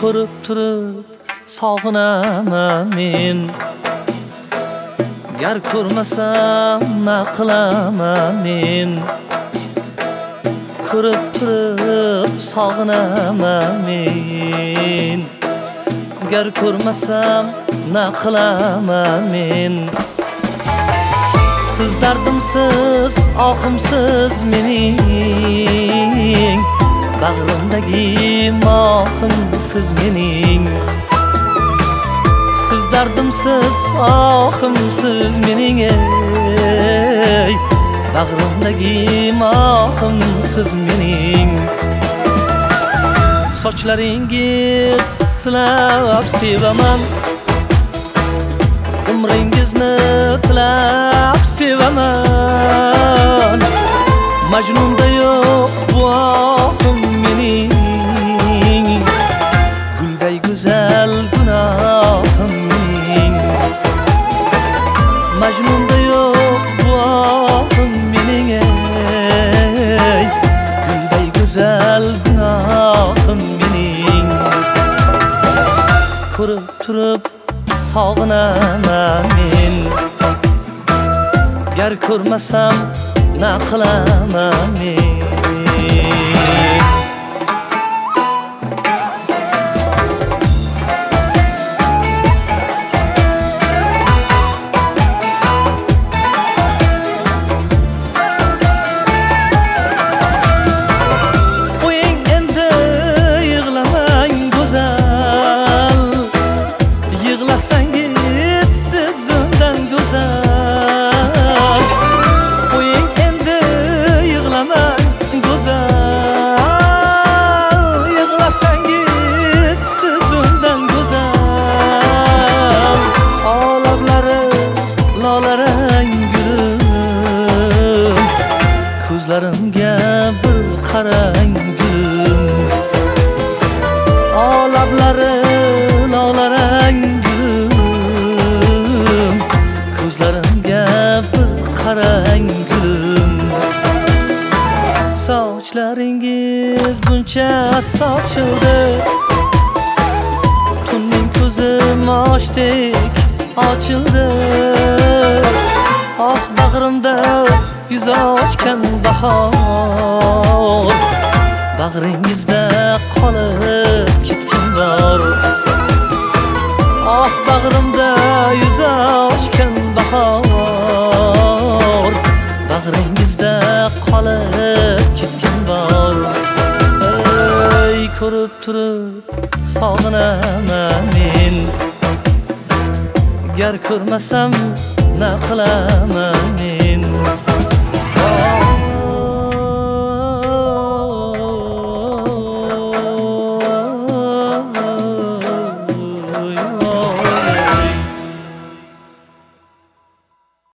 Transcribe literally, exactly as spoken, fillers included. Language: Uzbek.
ko'rib turib sog'inaman men. Gar ko'rmasam na qilaman men. Ko'rib turib sog'inaman men. Gar ko'rmasam na qilaman men. Siz dardimsiz, ohimsiz mening, bag'rimdagi mohim siz mening. Siz dardimsiz, ohimsiz mening, ey, bag'rimdagi mohim siz mening. Sochlaringiz silab sevaman, umringizni tilab sevaman. Majnunda yo'q bu ohim mening, gulday go'zal gunohim mening. Majnunda yo'q bu ohim mening, ey, gulday go'zal gunohim mening. Ko'rib turib sog'inaman men. Gar ko'rmasam na qilaman men. Qo'ying endi yig'lamang go'zal, yig'lasangiz siz undan go'zal. Qo'ying endi yig'lamang go'zal, yig'lasangiz siz undan go'zal. Olablari lolarang gulim, ko'zlarimga bir qarang gulim. Olablari lolarang gulim, ko'zlarimga bir qarang gulim. Sochlaringiz buncha sochildi, tunning ko'zi moshdek ochildi. Oh bag'rimda yuz ochgan bahor, bag'ringizda qolib ketgan bor. Oh bag'rimda yuz ochgan bahor, bag'ringizda qolib ketgan bor. Ey, ko'rib turib sog'inaman men. Gar ko'rmasam na qilaman men.